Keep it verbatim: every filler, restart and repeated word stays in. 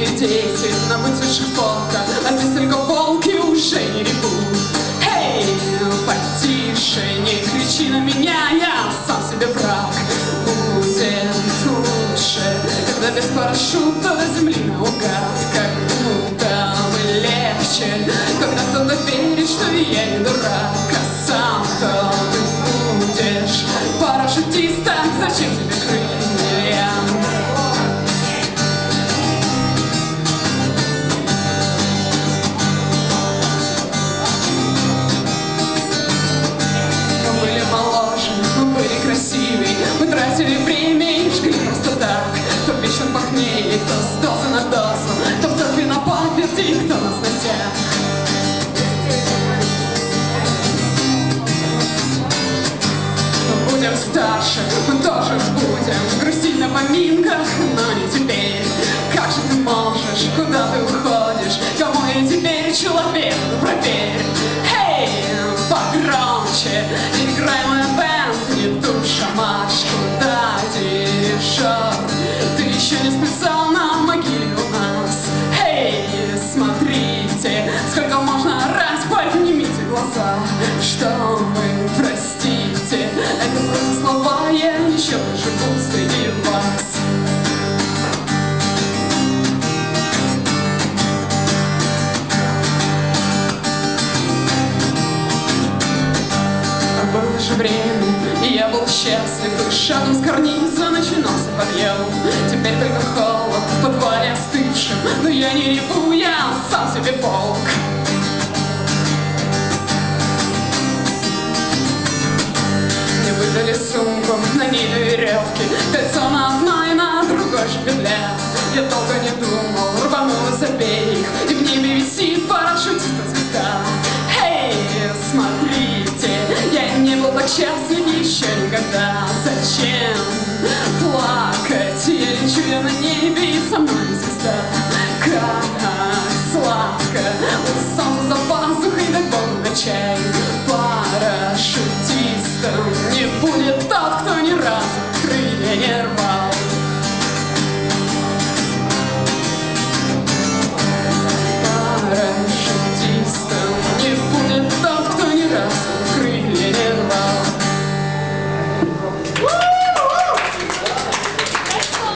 были дети на выцветших фото, а здесь только волки уже не ревут. Эй, потише, не кричи на меня, я сам себе враг. Будет лучше, когда без парашюта до земли наугад. Как будто бы легче, когда кто-то верит, что я не дурак. А сам-то ты будешь парашютистом, зачем тебе крылья? Мы были моложе, мы были красивее, мы тратили время и жгли просто так. То в вечном похмелье, кто с дозы на дозу, то в церкви на паперти, кто на сносях. Будем старше, мы тоже будем грустить на поминках, но не теперь. Как же ты можешь, куда ты уходишь, кому я теперь человек, ну проверь. Эй, погромче, играй мой бэнд, не душа марш, куда дирижер? Ты еще не списал на могиле у нас. Эй, смотрите, сколько можно орать, поднимите глаза, что вы простите. Это просто слова, я еще живу среди вас. Было же время, и я был счастлив, и шагом с карниза начинался подъем. Теперь только холод в подвале остывшим, но я не реву, я сам себе волк. Выдали сумку, на ней две веревки, кольцо на одной и на другой же петля. Я долго не думал, рванул из обеих, и в небе висит парашютиста звезда. Эй, смотрите, я не был так счастлив еще никогда. Зачем